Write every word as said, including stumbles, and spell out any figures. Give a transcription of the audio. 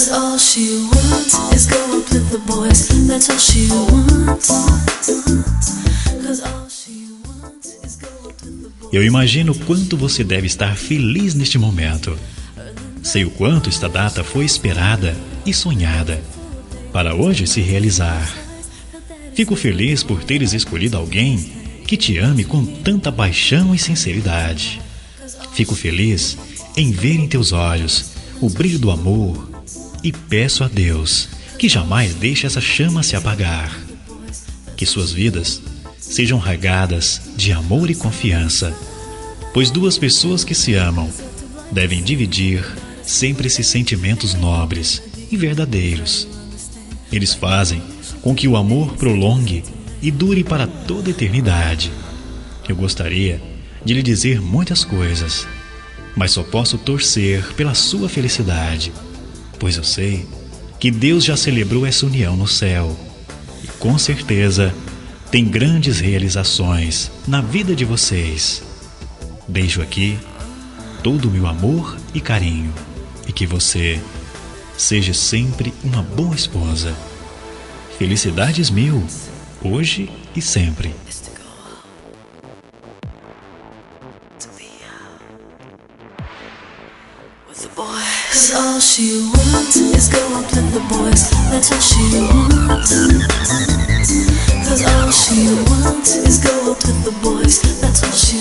'Cause all she wants is go up with the boys. That's all she wants. 'Cause all she wants is go up with the boys. Eu imagino quanto você deve estar feliz neste momento. Sei o quanto esta data foi esperada e sonhada para hoje se realizar. Fico feliz por teres escolhido alguém que te ame com tanta paixão e sinceridade. Fico feliz em ver em teus olhos o brilho do amor e peço a Deus que jamais deixe essa chama se apagar. Que suas vidas sejam regadas de amor e confiança, pois duas pessoas que se amam devem dividir sempre esses sentimentos nobres e verdadeiros. Eles fazem com que o amor prolongue e dure para toda a eternidade. Eu gostaria de lhe dizer muitas coisas, mas só posso torcer pela sua felicidade, pois eu sei que Deus já celebrou essa união no céu e com certeza tem grandes realizações na vida de vocês. Deixo aqui todo o meu amor e carinho e que você seja sempre uma boa esposa. Felicidades mil, hoje e sempre. 'Cause all she wants is go up with the boys. That's all she wants. 'Cause all she wants is go up with the boys. That's all she